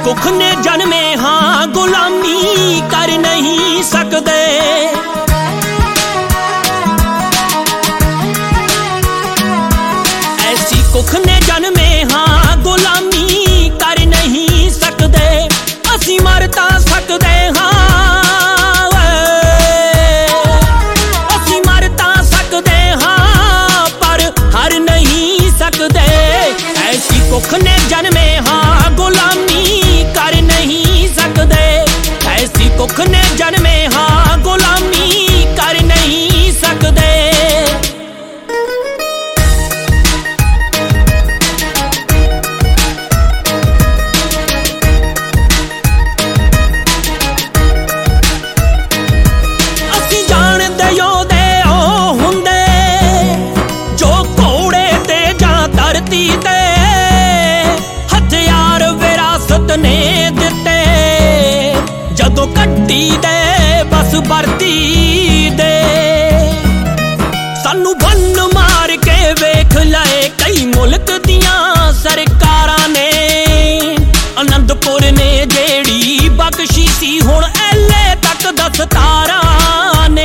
कुख ने जन्मे हाँ गुलामी कर नहीं सकते। ऐसी कुख ने जन्मे हाँ गुलामी कर नहीं सकते। असी मर तां सकते हाँ, असी मर तां सकते हाँ पर हर नहीं सकते। ऐसी कुख ने जन्मे हाँ गुलामी कर नहीं सकते। ऐसी कुख ने जन्मे हाँ गुलामी कर नहीं सकते। असी जानदे योदे ओ हुंदे जो घोड़े ते जां धरती ते हथियार विरासत ने दिते। जदों कट्टी दे बस भरती दे सानू बन मार के वेख लाए कई मुल्क दियां सरकारां ने। आनंदपुर ने जेड़ी बख्शी सी हुण एले तक दस्तारां ने।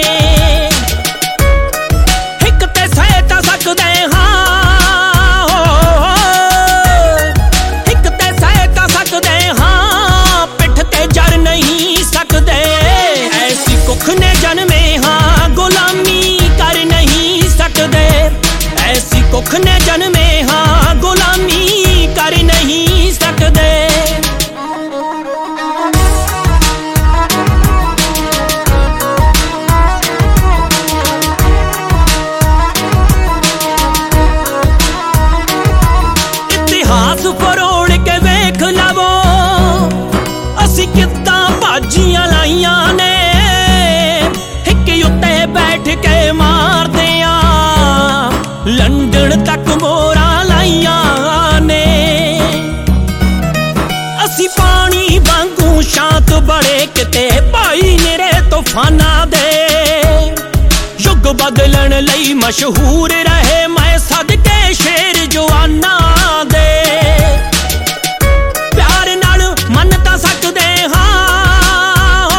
हिक ते सह तां सकदे हाँ, हिक ते सह तां सकदे हाँ पिठ ते जर नहीं सकदे। ऐसी कुख ने जन्मे हाँ गुलामी कर नहीं सकदे। ऐसी कुख ने जन्मे हाँ गुलामी कर नहीं सकदे। इतिहास फरोड़ के वेख लवो असी कित्तां भाजियां लाइयां ने। हिक उत्ते बैठ के मारदे आ लंडन तक मोरा लाइयां ने। असी पानी वांगू शांत बड़े किते भाई निरे तूफानां दे। युग बदलन लई मशहूर रहे मैं सदके शेर जवानां दे। प्यार नाल मन तां सकदे हाँ,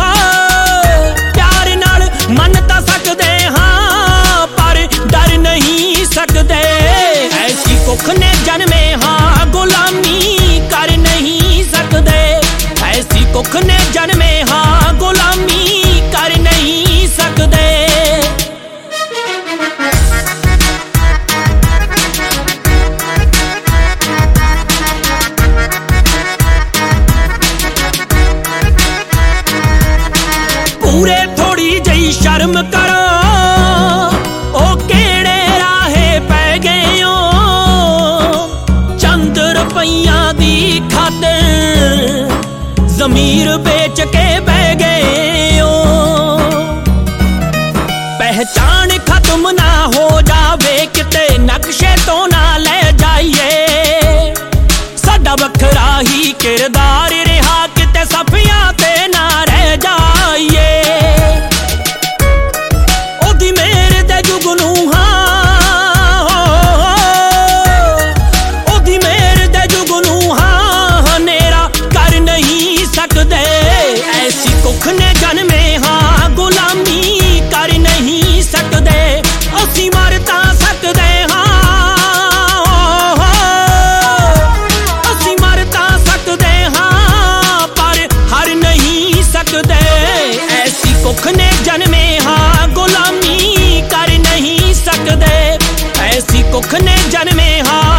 प्यार नाल मन तां सकदे हाँ पर डर नहीं सकदे। ऐसी कुख ने जन्मे हाँ गुलामी कर नहीं सकदे। ऐसी कुख ने जन्मे हाँ गुलामी कर नहीं सकदे। पूरे थोड़ी जही शर्म करो ओ केड़े राहे पै गए हो। चंद रुपइयां दी खातिर ज़मीर बेच के बह गए हो। पहचान खत्म ना हो जावे किते नक्शे तो ना ले जाइए। साडा वखरा ही किरदार रहा किते सफियां ते ना रह जाइए। ओदी मेरे दे जुगनू हाँ, ओदी मेरे दे जुगनू हाँ नेरा कर नहीं सकदे। ऐसी कुख ने जन्मे हाँ गुलामी कर नहीं सकदे। असी मर तां सकदे हाँ, असी मर तां सकदे हाँ पर हर नहीं सकदे। ऐसी कुख ने जन्मे हाँ गुलामी कर नहीं सकदे। ऐसी कुख ने जन्मे हाँ